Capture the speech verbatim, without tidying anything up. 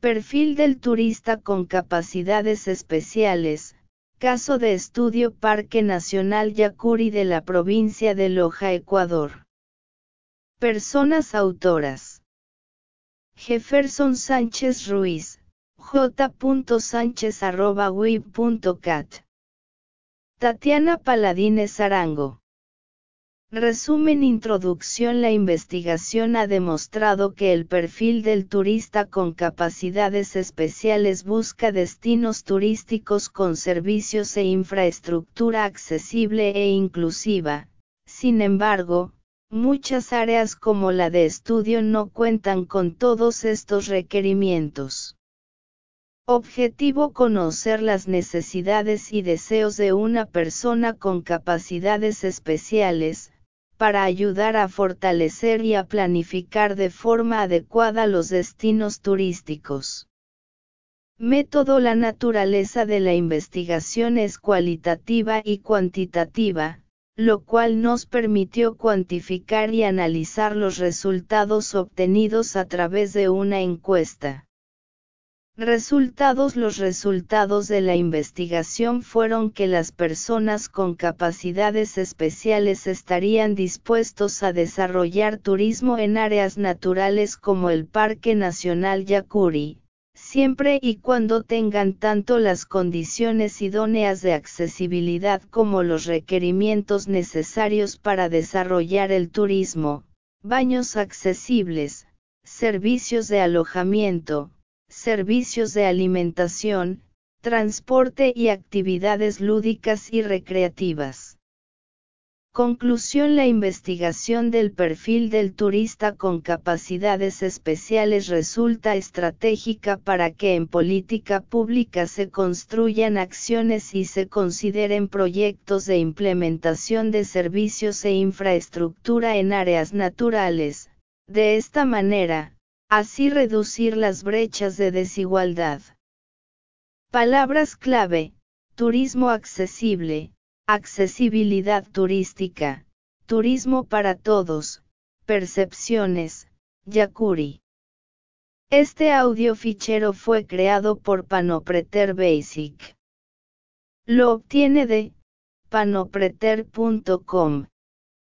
Perfil del turista con capacidades especiales. Caso de estudio Parque Nacional Yacuri de la provincia de Loja, Ecuador. Personas autoras: Jefferson Sánchez Ruiz, j punto sánchez arroba web punto cat. Tatiana Paladines Arango. Resumen. Introducción. La investigación ha demostrado que el perfil del turista con capacidades especiales busca destinos turísticos con servicios e infraestructura accesible e inclusiva. Sin embargo, muchas áreas como la de estudio no cuentan con todos estos requerimientos. Objetivo: conocer las necesidades y deseos de una persona con capacidades especiales, para ayudar a fortalecer y a planificar de forma adecuada los destinos turísticos. Método: la naturaleza de la investigación es cualitativa y cuantitativa, lo cual nos permitió cuantificar y analizar los resultados obtenidos a través de una encuesta. Resultados: los resultados de la investigación fueron que las personas con capacidades especiales estarían dispuestos a desarrollar turismo en áreas naturales como el Parque Nacional Yacuri, siempre y cuando tengan tanto las condiciones idóneas de accesibilidad como los requerimientos necesarios para desarrollar el turismo: baños accesibles, servicios de alojamiento, servicios de alimentación, transporte y actividades lúdicas y recreativas. Conclusión: la investigación del perfil del turista con capacidades especiales resulta estratégica para que en política pública se construyan acciones y se consideren proyectos de implementación de servicios e infraestructura en áreas naturales. De esta manera, así reducir las brechas de desigualdad. Palabras clave: turismo accesible, accesibilidad turística, turismo para todos, percepciones, Yacuri. Este audio fichero fue creado por Panopreter Basic. Lo obtiene de panopreter punto com.